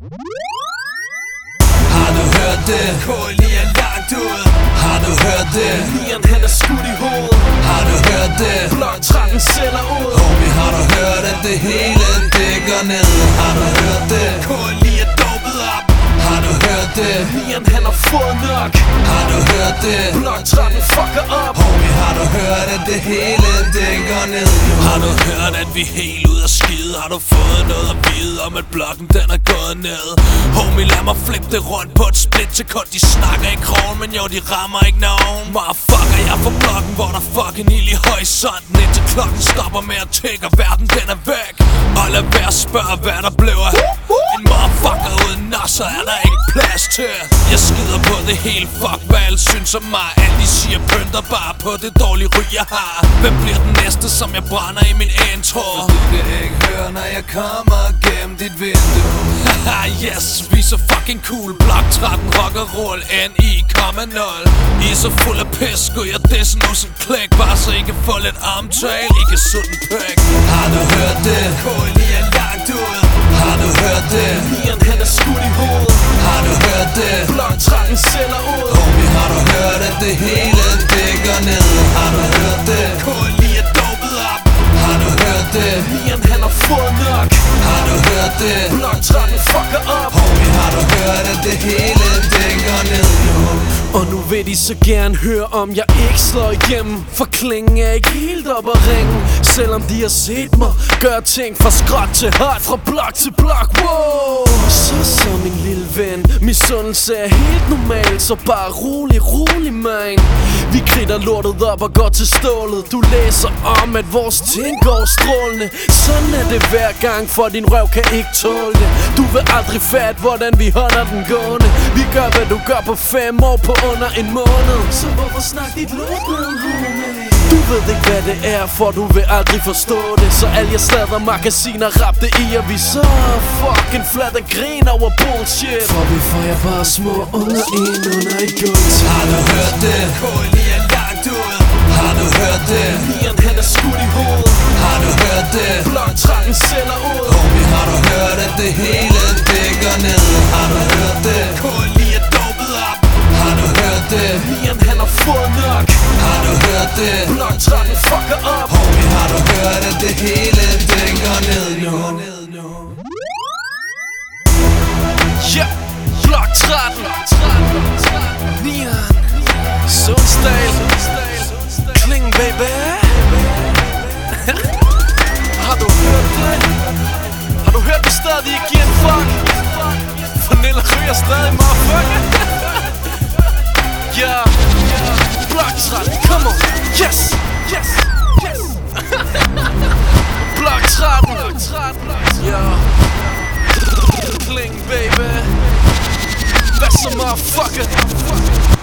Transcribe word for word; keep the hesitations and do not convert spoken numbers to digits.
Har du hørt det? K L er langt ud. Har du hørt det? Nieren han er skudt i hovedet. Har du hørt det? Blok tretten sælger ud. Homie, har du hørt, at det hele det går ned? Har du hørt det? K L er dopet op. Har du hørt det? Nieren han har fået nok. Har du hørt det? Blok tretten fucker op. Homie, har du hørt, at det hele det går ned? Har du hørt, at vi er helt ud af skide? Har du fået noget at vide om, at blokken den er gået ned? Homie, lad mig flippe det rundt på et splitsekund. De snakker i krogen, men jo, de rammer ikke nogen. Motherfucker, jeg er på blokken, hvor der fucking ild i horisonten. Indtil klokken stopper med at tække, og verden den er væk. Og lad være at spørge, hvad der blev af en motherfucker uden nasser er der ikke plads til. Jeg skider på det hele, fuck hvad alle synes om mig. Alle de siger pynter bare på det dårlige ry jeg har. Hvem bliver den næste, som jeg brænder i min intro? Du kan ikke høre, når jeg kommer gennem dit vindue. Haha, yes, vi er så fucking cool. Blok tretten, rock og roll, N I komma nul. I er så fuld af pis, skulle jeg disse nu som klæk. Bare så I kan få lidt omtale, I kan sutte en pæk. Har du hørt det? K L er langt ud. Har du hørt det? Nieren han er skudt i hovedet. Har du hørt det? Blok tretten sælger ud. Homie, har du hørt, at det hele det går ned? Har du hørt det? K L er dopet op. Har du hørt det? Nieren han har fået nok. Har du hørt det? Blok tretten fucker op. Homie, har du hørt, at det hele det går ned? Og nu vil de så gerne høre, om jeg ikke slår igennem. For klingen er ikke helt op at ringe. Selvom de har set mig gøre ting fra skråt til hot, fra blok til blok, wow. Så så min lille ven, misundelse er helt normal. Så bare rolig, rolig man. Vi kridter lortet op og går til stålet. Du læser om, at vores ting går strålende. Sådan er det hver gang, for din røv kan ikke tåle det. Du vil aldrig fatte, hvordan vi holder den gående. Vi gør, hvad du gør på fem år på under en måned. Så hvorfor snakke dit lort ned, homie? Du ved ikke hvad det er, for du vil aldrig forstå det. Så alle jeg sladder magasiner rapte i, og vi så fucking flat og grin over bullshit. For vi fejrer bare små unger ind under et gulv. Har du hørt det? K L er langt ud. Har du hørt det? Nieren han er skudt i hovedet. Har du hørt det? Blok tretten sælger ud. Homie, har du hørt, at det hele det går ned? Har du hørt det? K L er dopet op. Har du hørt det? Nieren han har fået nok. Har du hørt det? Blok tretten fucker op. Homie, har du hørt, at det hele det går ned nu? Ja, Blok tretten. Nieren Sundsdal. Kling, baby. Har du hørt det? Har du hørt, vi stadig ikke giver en fuck? For Nilla ryger stadig, motherfucker. Ja, Blok tretten, come on. Yes, yes, yes. Blok tretten. Ja, Kling, baby. Hvad så, motherfucker?